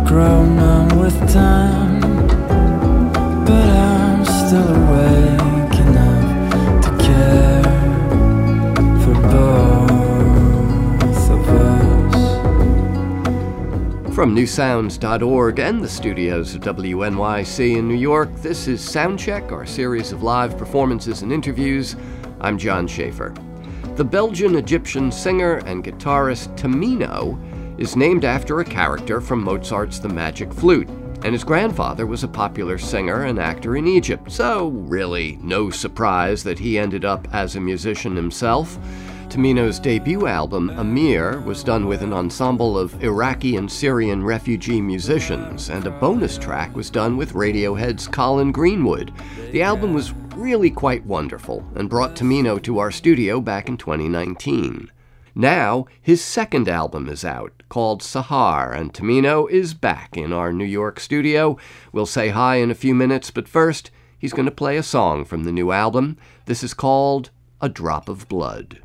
grown up with time, but I'm still awake enough to care for both of us. From newsounds.org and the studios of WNYC in New York, this is Soundcheck, our series of live performances and interviews. I'm John Schaefer. The Belgian-Egyptian singer and guitarist Tamino is named after a character from Mozart's The Magic Flute, and his grandfather was a popular singer and actor in Egypt, so really no surprise that he ended up as a musician himself. Tamino's debut album, Amir, was done with an ensemble of Iraqi and Syrian refugee musicians, and a bonus track was done with Radiohead's Colin Greenwood. The album was really quite wonderful and brought Tamino to our studio back in 2019. Now, his second album is out, called Sahar, and Tamino is back in our New York studio. We'll say hi in a few minutes, but first, he's going to play a song from the new album. This is called A Drop of Blood.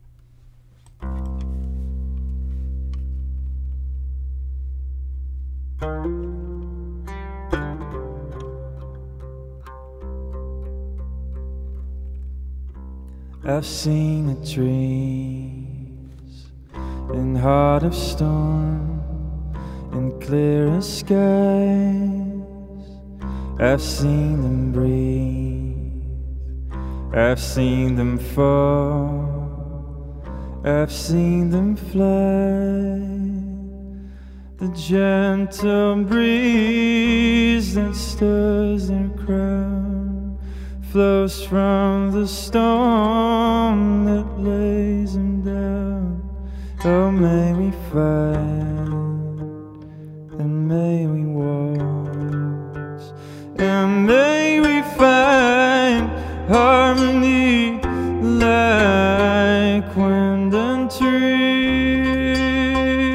I've seen the trees in heart of storm, in clearest skies. I've seen them breathe, I've seen them fall, I've seen them fly. The gentle breeze that stirs their crown flows from the storm that lays them down. Oh, may we find, and may we waltz, and may we find harmony like wind and tree.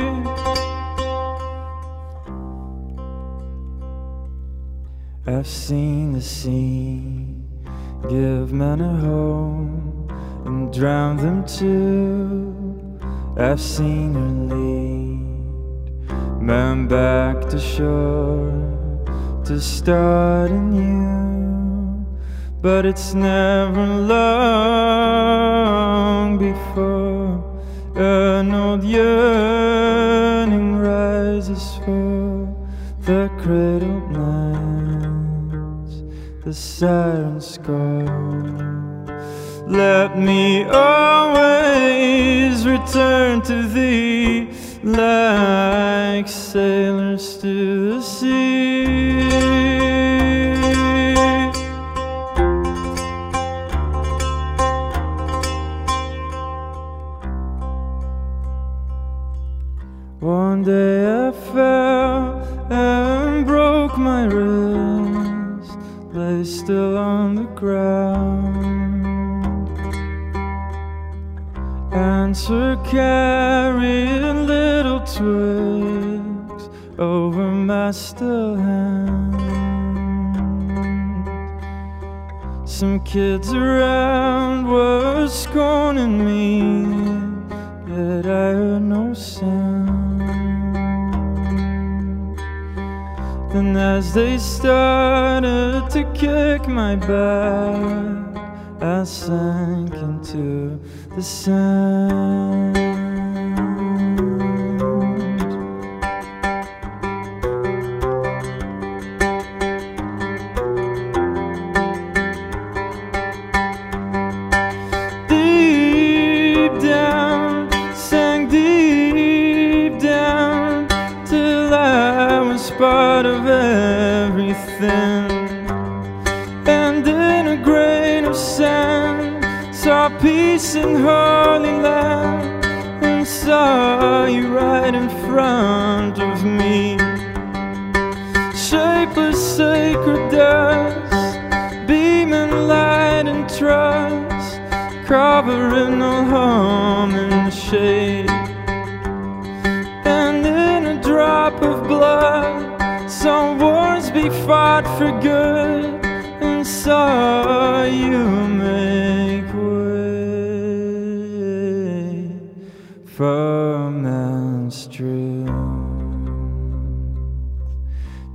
I've seen the sea give men a home and drown them too. I've seen her lead men back to shore to start anew, but it's never long before an old yearning rises for the cradled nights, the siren's call. Let me always return to thee, like sailors to the sea. One day I fell and broke my wrist, lay still on the ground. Answer carried little twigs over my still hand. Some kids around were scorning me, yet I heard no sound. Then as they started to kick my back, I sank into the sand. Deep down, sank deep down, till I was part of everything. And in a grain of sand, saw peace in Holy Land, and saw you right in front of me. Shapeless sacred dust, beaming light and trust, covering all harm and shade. And in a drop of blood, some wars be fought for good, and saw you make way for man's truth.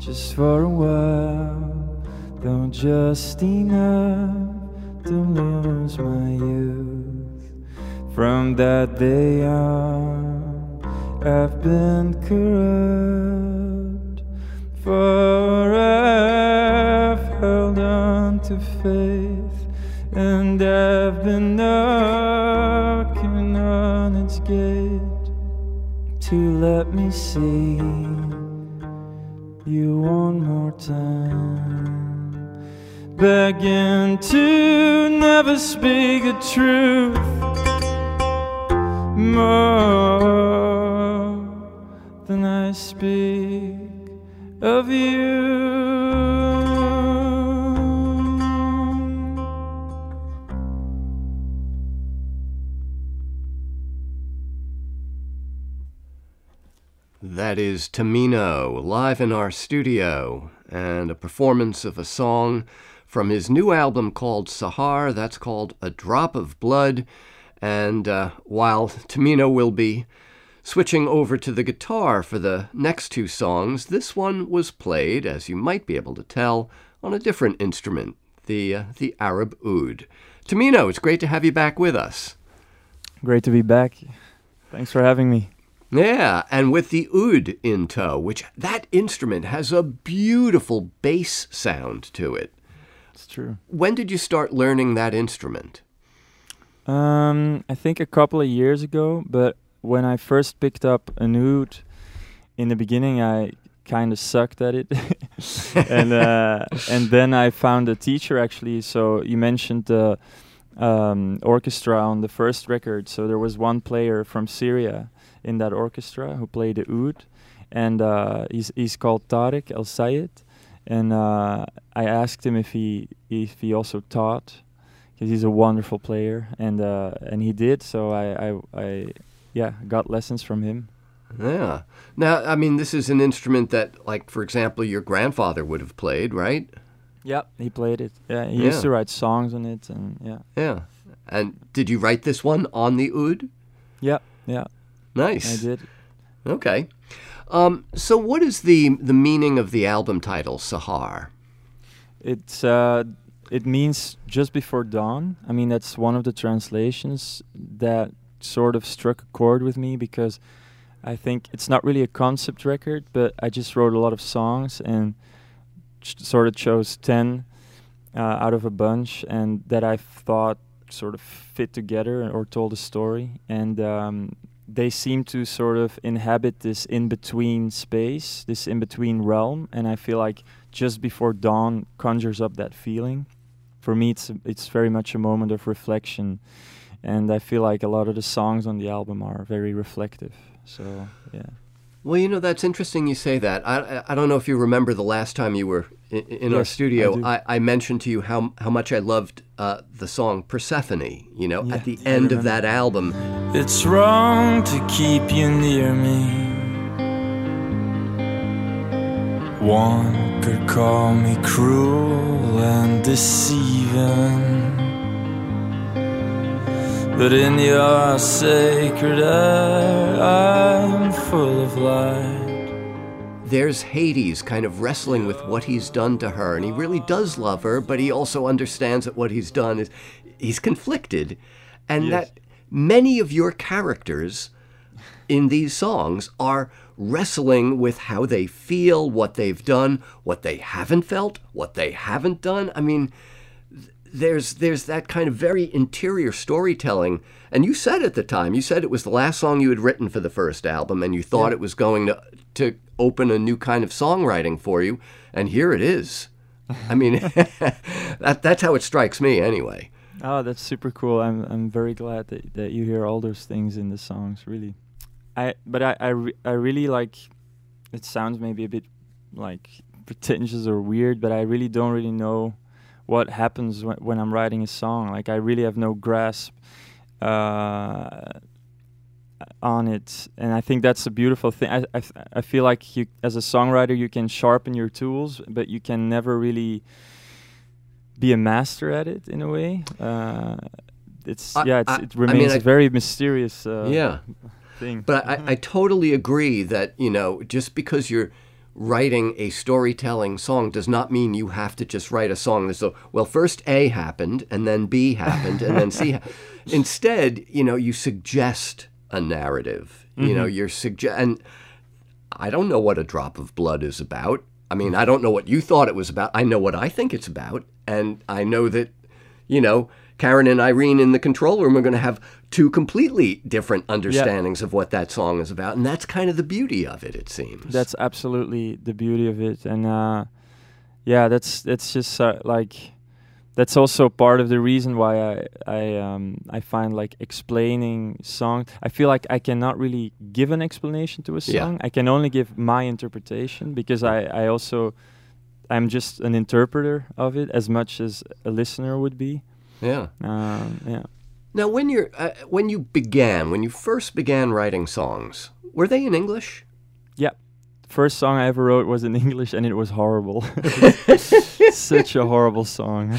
just for a while, though just enough to lose my youth. From that day on, I've been corrupt, for I've held on to faith, and I've been knocking on its gate to let me see you one more time, begging to never speak the truth more than I speak of you. That is Tamino, live in our studio, and a performance of a song from his new album called Sahar. That's called A Drop of Blood. And while Tamino will be switching over to the guitar for the next two songs, this one was played, as you might be able to tell, on a different instrument, the Arab oud. Tamino, it's great to have you back with us. Great to be back. Thanks for having me. Yeah, and with the oud in tow, which that instrument has a beautiful bass sound to it. It's true. When did you start learning that instrument? I think a couple of years ago, but when I first picked up an oud, in the beginning I kind of sucked at it. and then I found a teacher, actually. So you mentioned the orchestra on the first record. So there was one player from Syria in that orchestra who played the oud, and he's called Tariq El Sayed, and I asked him if he also taught, because he's a wonderful player, and he did. So I got lessons from him. Yeah. Now, I mean, this is an instrument that, like, for example, your grandfather would have played, right? Yeah, he played it. Yeah, he used to write songs on it, and yeah. Yeah. And did you write this one on the oud? Yeah. Nice. I did. Okay. So what is the meaning of the album title, Sahar? It means just before dawn. I mean, that's one of the translations that sort of struck a chord with me, because I think it's not really a concept record, but I just wrote a lot of songs and sort of chose 10 out of a bunch, and that I thought sort of fit together or told a story. And they seem to sort of inhabit this in-between space, this in-between realm, and I feel like just before dawn conjures up that feeling. For me, it's very much a moment of reflection, and I feel like a lot of the songs on the album are very reflective. So, yeah. Well, you know, that's interesting you say that. I don't know if you remember the last time you were in our studio. I mentioned to you how much I loved the song Persephone, you know, at the end of that album. It's wrong to keep you near me. One could call me cruel and deceiving, but in your sacred air I'm full of light. There's Hades kind of wrestling with what he's done to her, and he really does love her, but he also understands that what he's done is he's conflicted, and that many of your characters in these songs are wrestling with how they feel, what they've done, what they haven't felt, what they haven't done. I mean, there's that kind of very interior storytelling. And you said at the time, you said it was the last song you had written for the first album, and you thought it was going to open a new kind of songwriting for you, and here it is. I mean, that's how it strikes me anyway. Oh, that's super cool. I'm very glad that you hear all those things in the songs, really. I really like, it sounds maybe a bit like pretentious or weird, but I really don't really know what happens when I'm writing a song. Like, I really have no grasp on it, and I think that's a beautiful thing. I feel like you, as a songwriter, you can sharpen your tools, but you can never really be a master at it in a way. It remains a very mysterious thing. But I totally agree that, you know, just because you're writing a storytelling song does not mean you have to just write a song that's so, well, first A happened, and then B happened, and then C Instead, you suggest a narrative. Mm-hmm. And I don't know what A Drop of Blood is about. I mean, I don't know what you thought it was about. I know what I think it's about. And I know that, Karen and Irene in the control room are going to have two completely different understandings of what that song is about. And that's kind of the beauty of it, it seems. That's absolutely the beauty of it. And that's just that's also part of the reason why I find like explaining songs. I feel like I cannot really give an explanation to a song. I can only give my interpretation because I'm just an interpreter of it as much as a listener would be. Yeah. Yeah. Now, when you first began writing songs, were they in English? Yeah. First song I ever wrote was in English, and it was horrible. Such a horrible song.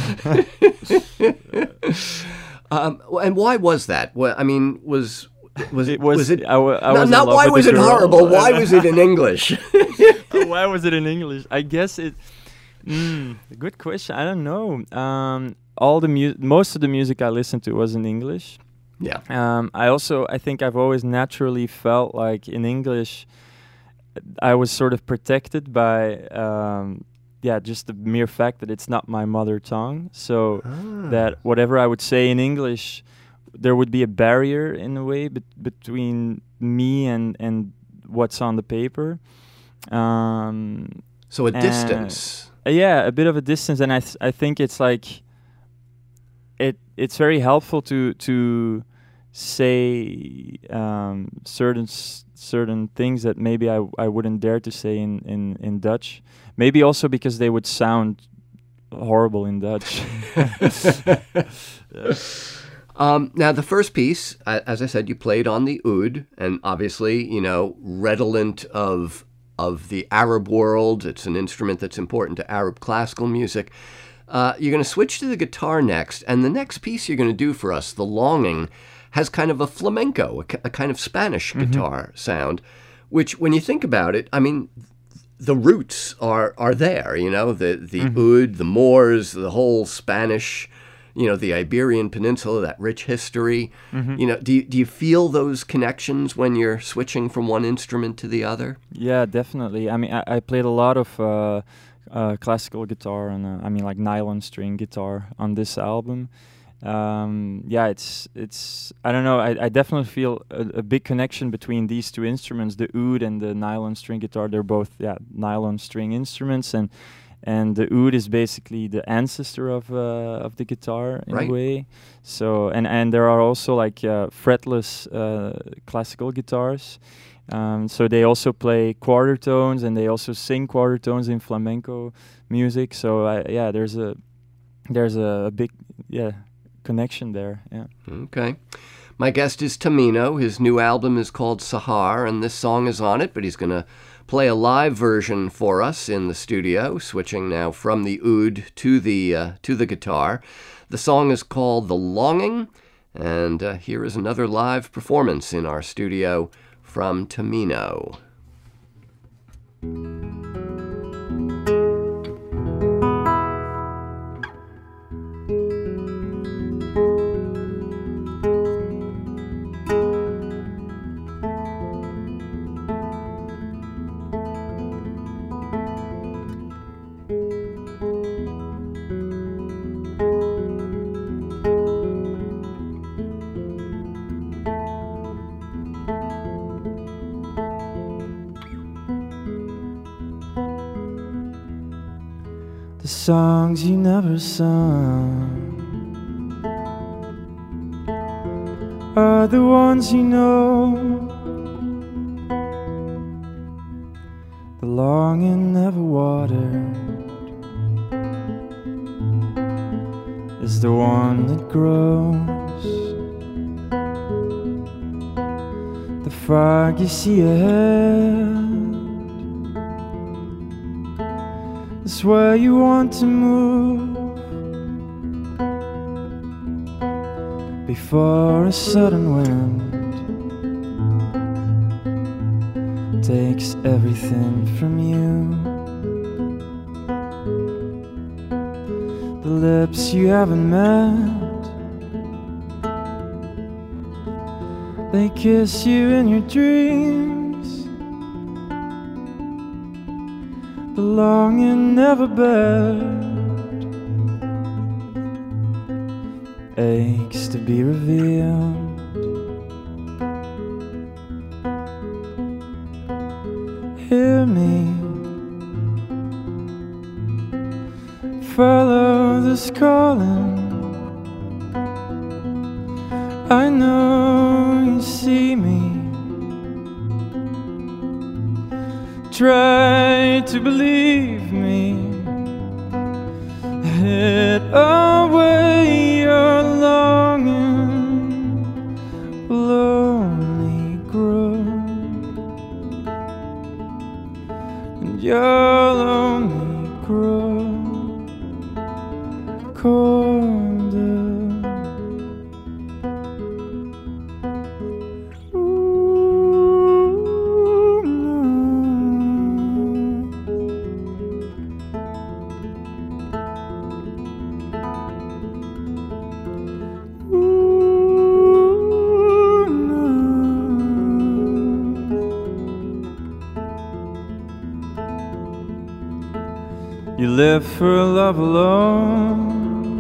And why was that? Well, I mean, was it? Not why was it horrible? Why was it in English? Why was it in English? I guess it. Good question. I don't know. Most of the music I listened to was in English. Yeah. I think I've always naturally felt like in English, I was sort of protected by, just the mere fact that it's not my mother tongue. So that whatever I would say in English, there would be a barrier in a way between me and what's on the paper. So a distance. A bit of a distance, and I think it's like it's very helpful to say certain things that maybe I wouldn't dare to say in Dutch. Maybe also because they would sound horrible in Dutch. Now, the first piece, as I said, you played on the oud, and obviously, redolent of the Arab world. It's an instrument that's important to Arab classical music. You're going to switch to the guitar next, and the next piece you're going to do for us, The Longing, has kind of a flamenco, a kind of Spanish guitar sound, which, when you think about it, I mean, the roots are there, the oud, the Moors, the whole Spanish, the Iberian Peninsula, that rich history. Do you feel those connections when you're switching from one instrument to the other? Yeah, definitely. I mean, I played a lot of classical guitar and like nylon string guitar on this album. It's I don't know. I definitely feel a big connection between these two instruments, the oud and the nylon string guitar. They're both nylon string instruments, and the oud is basically the ancestor of the guitar in a way. So and there are also like fretless classical guitars. So they also play quarter tones, and they also sing quarter tones in flamenco music. So there's a big connection there. Yeah. Okay. My guest is Tamino. His new album is called Sahar, and this song is on it, but he's going to play a live version for us in the studio, switching now from the oud to the guitar. The song is called The Longing, and here is another live performance in our studio from Tamino. The songs you never sung are the ones you know. The longing never watered is the one that grows. The fog you see ahead is where you want to move before a sudden wind takes everything from you. The lips you haven't met, they kiss you in your dreams. The longing never bared aches to be revealed. Hear me, follow this calling. I know you see me. Try to believe me. Hid away your longing will only grow, and you'll only grow colder. You live for a love alone.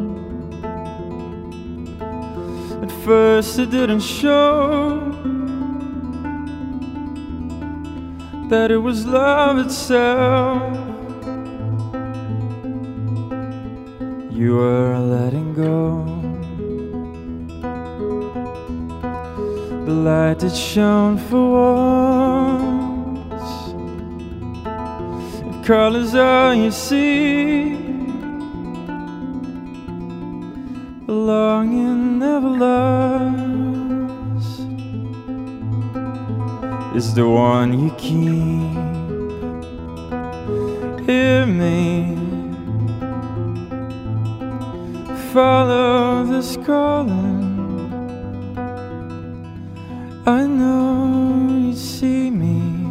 At first it didn't show that it was love itself. You were letting go. The light that shone for once, if color's all you see, the longing never lost is the one you keep. Hear me, follow this calling. I know you see me.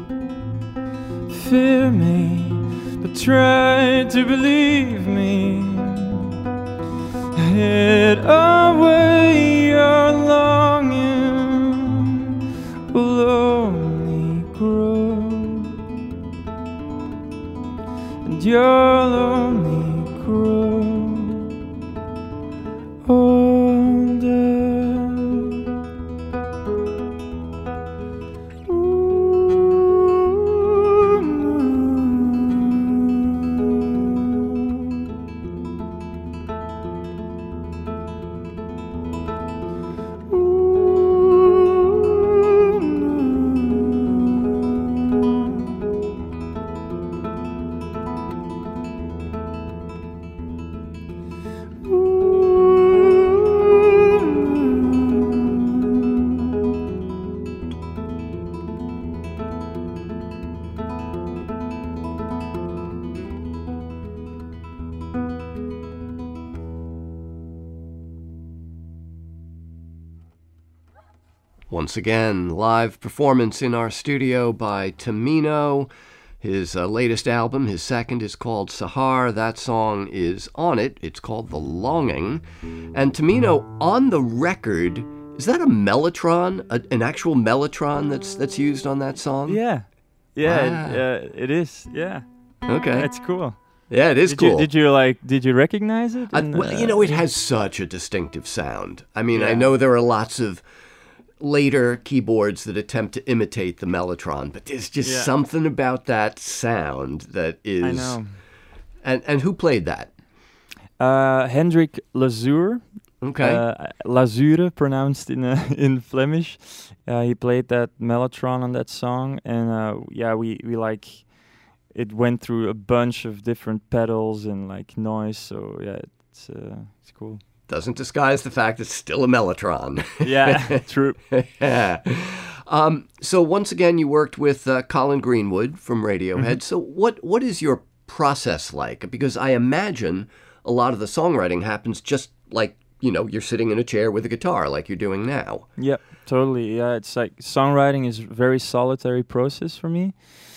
Fear me, but try to believe me. Hid away your longing will only grow, and you'll only grow older. Once again, live performance in our studio by Tamino. His latest album, his second, is called Sahar. That song is on it. It's called The Longing. And Tamino, on the record, is that a mellotron, an actual mellotron that's used on that song? Yeah. It is. Yeah. Okay. That's cool. Yeah, it is cool. Did you recognize it? Well, it has such a distinctive sound. I mean, Yeah. I know there are lots of later keyboards that attempt to imitate the mellotron, but there's just something about that sound that is... I know. And who played that? Hendrik Lazour. Okay. Lazure, pronounced in Flemish. He played that mellotron on that song, and we like... It went through a bunch of different pedals and like noise, so yeah, it's cool. Doesn't disguise the fact it's still a mellotron. Yeah, true. Yeah. So once again, you worked with Colin Greenwood from Radiohead. Mm-hmm. So what is your process like? Because I imagine a lot of the songwriting happens just like, you're sitting in a chair with a guitar like you're doing now. Yep, Totally. Yeah, it's like songwriting is a very solitary process for me.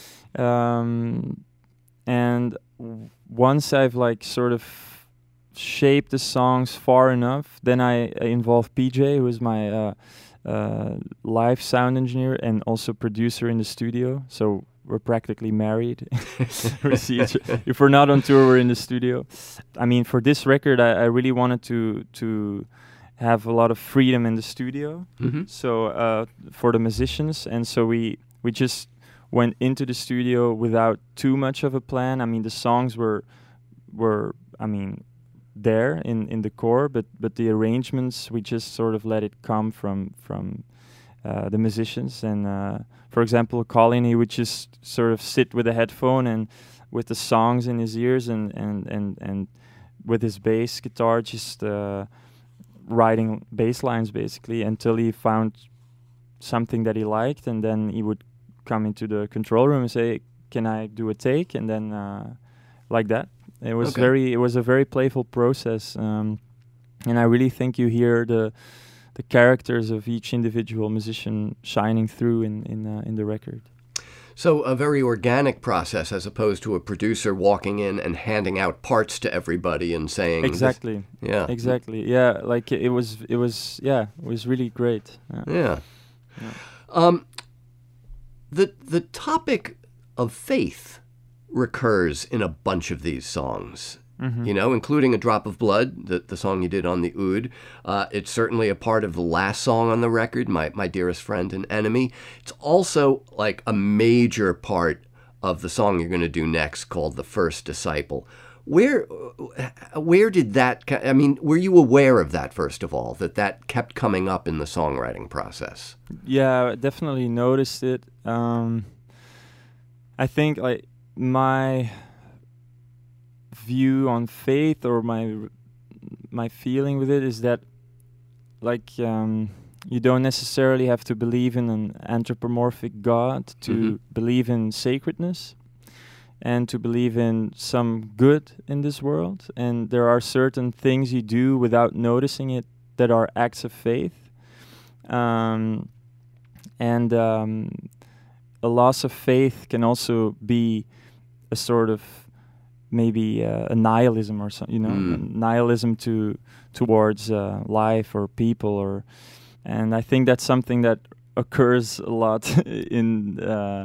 And once I've like sort of shaped the songs far enough, then I involve PJ, who is my live sound engineer and also producer in the studio. So we're practically married. We see if we're not on tour, we're in the studio. I mean, for this record, I really wanted to have a lot of freedom in the studio. Mm-hmm. So for the musicians, and so we just went into the studio without too much of a plan. I mean, the songs were I mean, there in the core, but the arrangements, we just sort of let it come from the musicians. And for example, Colin, he would just sort of sit with a headphone and with the songs in his ears and with his bass guitar just writing bass lines basically until he found something that he liked, and then he would come into the control room and say, "Can I do a take?" And then like that. It was it was a very playful process, and I really think you hear the characters of each individual musician shining through in the record. So a very organic process, as opposed to a producer walking in and handing out parts to everybody and saying exactly. Yeah, exactly. Yeah, like it was really great. Yeah. The topic of faith recurs in a bunch of these songs, mm-hmm. Including A Drop of Blood, the song you did on the Oud. It's certainly a part of the last song on the record, My Dearest Friend and Enemy. It's also like a major part of the song you're going to do next, called The First Disciple. Where did that, I mean, were you aware of that, first of all, that kept coming up in the songwriting process? Yeah, I definitely noticed it. I think like my view on faith, or my feeling with it, is that like you don't necessarily have to believe in an anthropomorphic God to mm-hmm. believe in sacredness and to believe in some good in this world. And there are certain things you do without noticing it that are acts of faith. And a loss of faith can also be a sort of maybe a nihilism or something, nihilism towards life or people, and I think that's something that occurs a lot in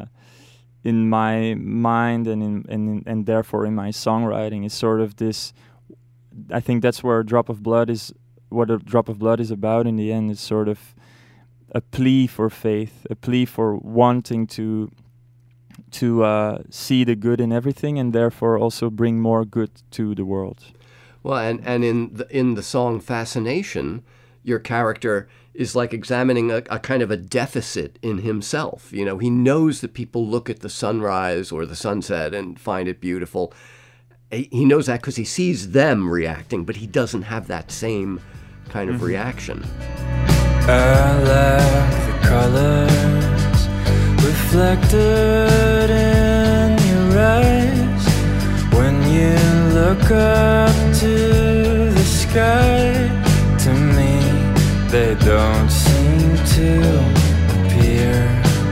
my mind and therefore in my songwriting. Is sort of this. I think that's where A Drop of Blood is. What A Drop of Blood is about in the end is sort of a plea for faith, a plea for wanting to see the good in everything, and therefore also bring more good to the world. Well, and in the song Fascination, your character is like examining a kind of a deficit in himself. He knows that people look at the sunrise or the sunset and find it beautiful. He knows that because he sees them reacting, but he doesn't have that same kind of mm-hmm. reaction. I like the colors reflected in your eyes when you look up to the sky. To me, they don't seem to appear,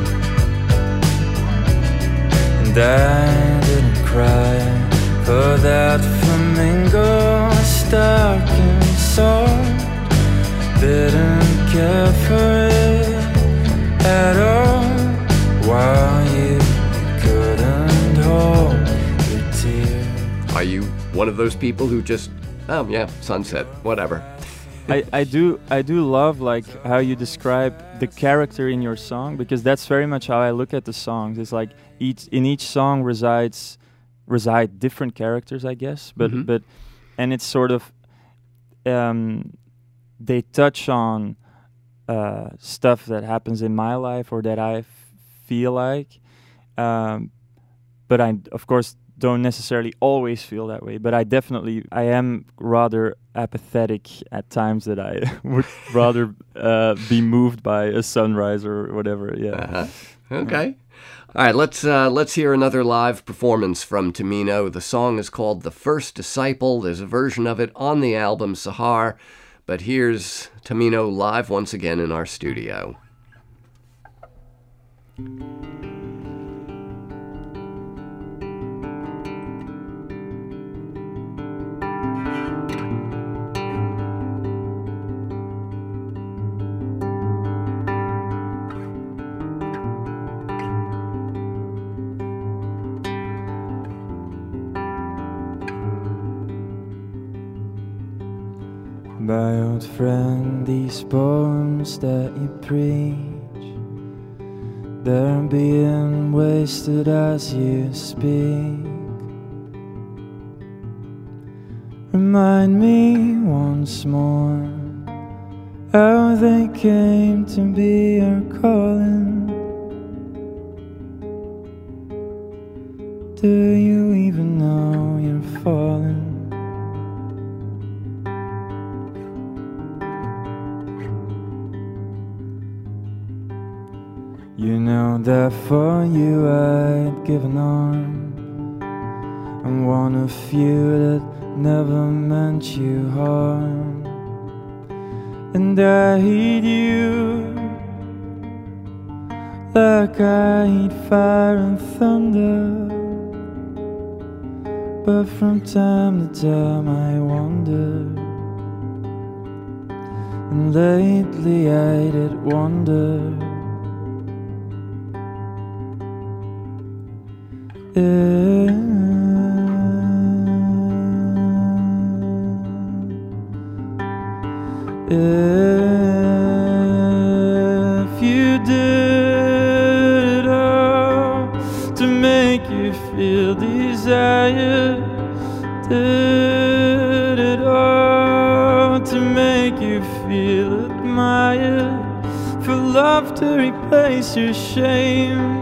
and I didn't cry for that flamingo stuck in salt. Didn't care for it at all, while you couldn't hold your tears. Are you one of those people who just, sunset, whatever? I do love like how you describe the character in your song, because that's very much how I look at the songs. It's like in each song reside different characters, I guess, but mm-hmm. and it's sort of they touch on stuff that happens in my life or that I feel like, but I of course don't necessarily always feel that way. But I am rather apathetic at times, that I would rather be moved by a sunrise or whatever. Yeah. Uh-huh. Okay. All right. Let's hear another live performance from Tamino. The song is called "The First Disciple." There's a version of it on the album Sahar. But here's Tamino live once again in our studio. My old friend, these poems that you preach, they're being wasted as you speak. Remind me once more how they came to be your calling. Do you even know you're falling? You know that for you I'd give an arm. I'm one of few that never meant you harm, and I heed you like I heed fire and thunder. But from time to time I wonder, and lately I did wonder if you did it all to make you feel desire, did it all to make you feel admired, for love to replace your shame.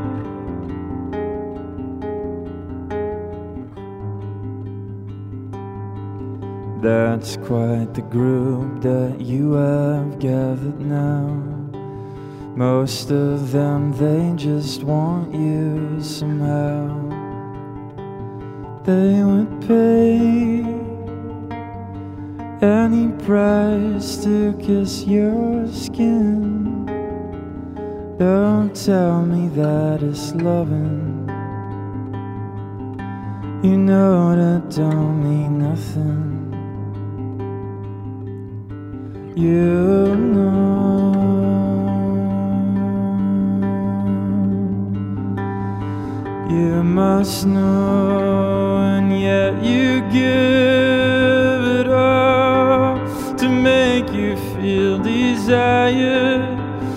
That's quite the group that you have gathered now. Most of them, they just want you somehow. They would pay any price to kiss your skin. Don't tell me that it's loving. You know that don't mean nothing. You know, you must know, and yet you give it all to make you feel desire.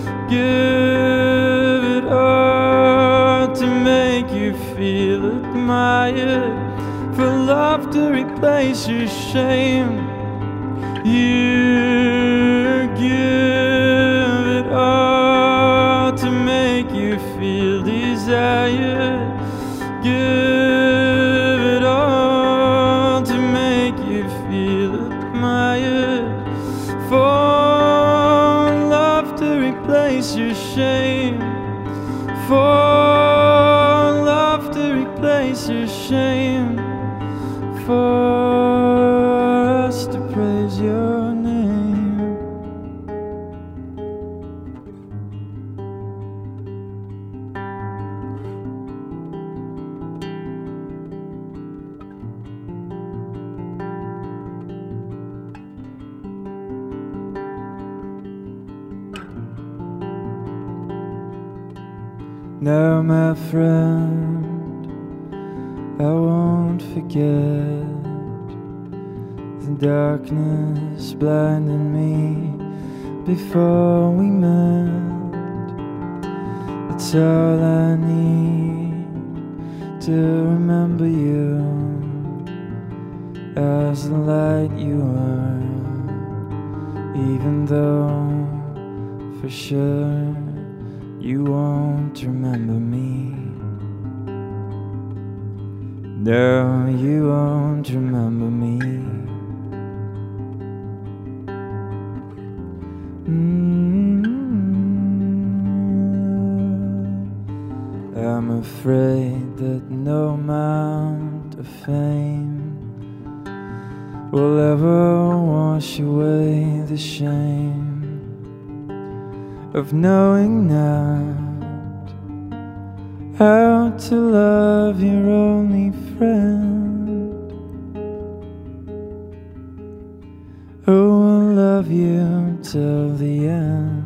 Give it all to make you feel admired, for love to replace your shame. You give it all to make you feel desire. Give it all to make you feel admired, for love to replace your shame. For love to replace your shame. For us to praise your name. Now, my friend, I won't forget the darkness blinding me before we met. It's all I need to remember you as the light you are, even though for sure you won't remember me. No, you won't remember me. I'm afraid that no amount of fame will ever wash away the shame of knowing that how to love your only friend. Oh, I'll love you till the end.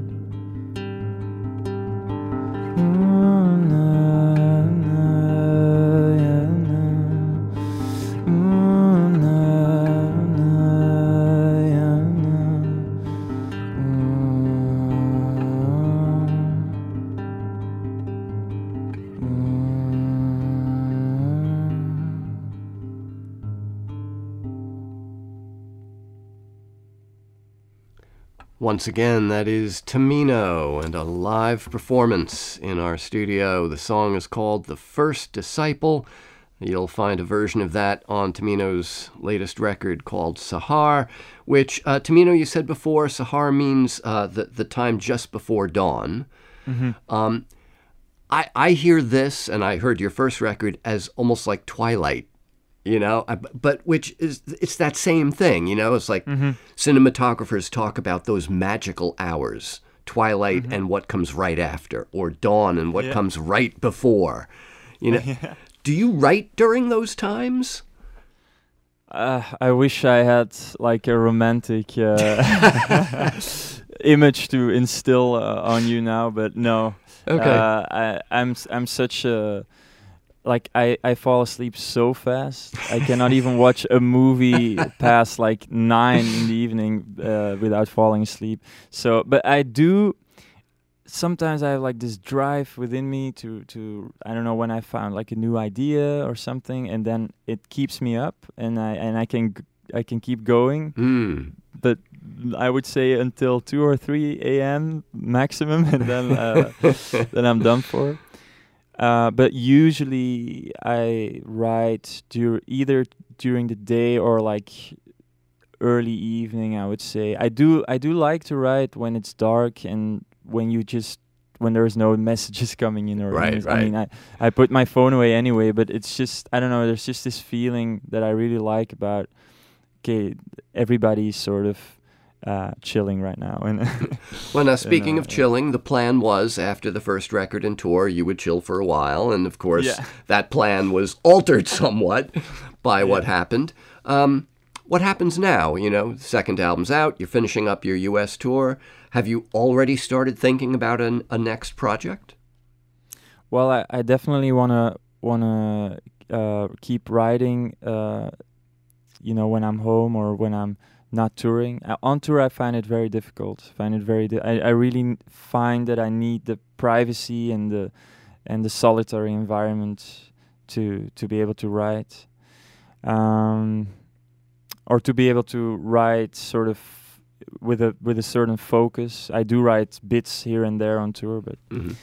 Once again, that is Tamino and a live performance in our studio. The song is called The First Disciple. You'll find a version of that on Tamino's latest record called Sahar, which, Tamino, you said before, Sahar means the time just before dawn. Mm-hmm. I hear this, and I heard your first record, as almost like twilight. You know, but it's that same thing, you know, it's like cinematographers talk about those magical hours, twilight and what comes right after, or dawn and what comes right before, you know. Do you write during those times? I wish I had like a romantic image to instill on you now, but no. Okay. I'm such a... Like, I fall asleep so fast. I cannot even watch a movie past, like, 9 in the evening without falling asleep. So, but I do... Sometimes I have, like, this drive within me to I don't know, when I found, like, a new idea or something, and then it keeps me up, and I can keep going. But I would say until 2 or 3 a.m. maximum, and then I'm done for. But usually I write either during the day or like early evening, I would say. I do like to write when it's dark and when there's no messages coming in or right. I mean, I put my phone away anyway, but it's just, I don't know, there's just this feeling that I really like about, okay, everybody's sort of chilling right now. And well, now, speaking of chilling, the plan was after the first record and tour, you would chill for a while. And, of course, that plan was altered somewhat by what happened. What happens now? You know, the second album's out. You're finishing up your U.S. tour. Have you already started thinking about a next project? Well, I definitely want to keep writing, you know, when I'm home or when I'm not touring. On tour, I find it very difficult. I really find that I need the privacy and the solitary environment to be able to write, or to be able to write sort of with a certain focus. I do write bits here and there on tour, but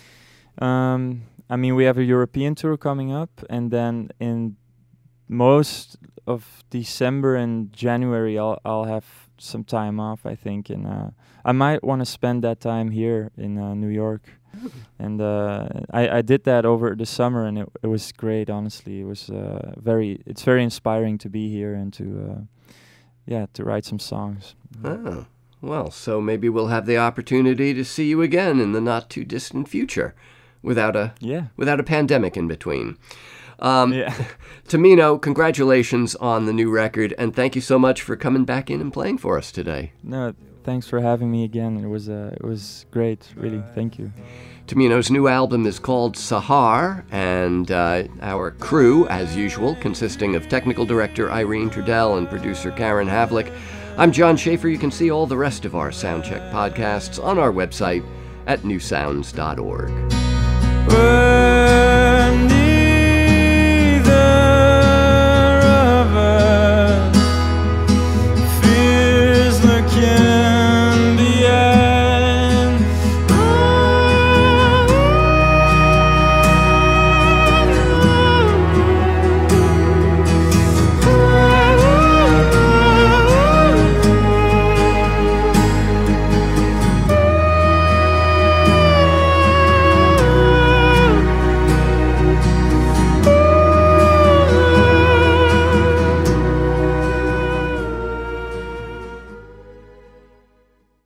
I mean, we have a European tour coming up, and then in most of December and January, I'll have some time off, I think, and I might want to spend that time here in New York. And I did that over the summer, and it was great. Honestly, it was it's very inspiring to be here and to write some songs. Oh, well, so maybe we'll have the opportunity to see you again in the not too distant future, without a pandemic in between. Tamino, congratulations on the new record, and thank you so much for coming back in and playing for us today. No, thanks for having me again. It was great, really. Thank you. Tamino's new album is called Sahar, and our crew, as usual, consisting of technical director Irene Trudell and producer Karen Havlick. I'm John Schaefer. You can see all the rest of our Soundcheck podcasts on our website at newsounds.org.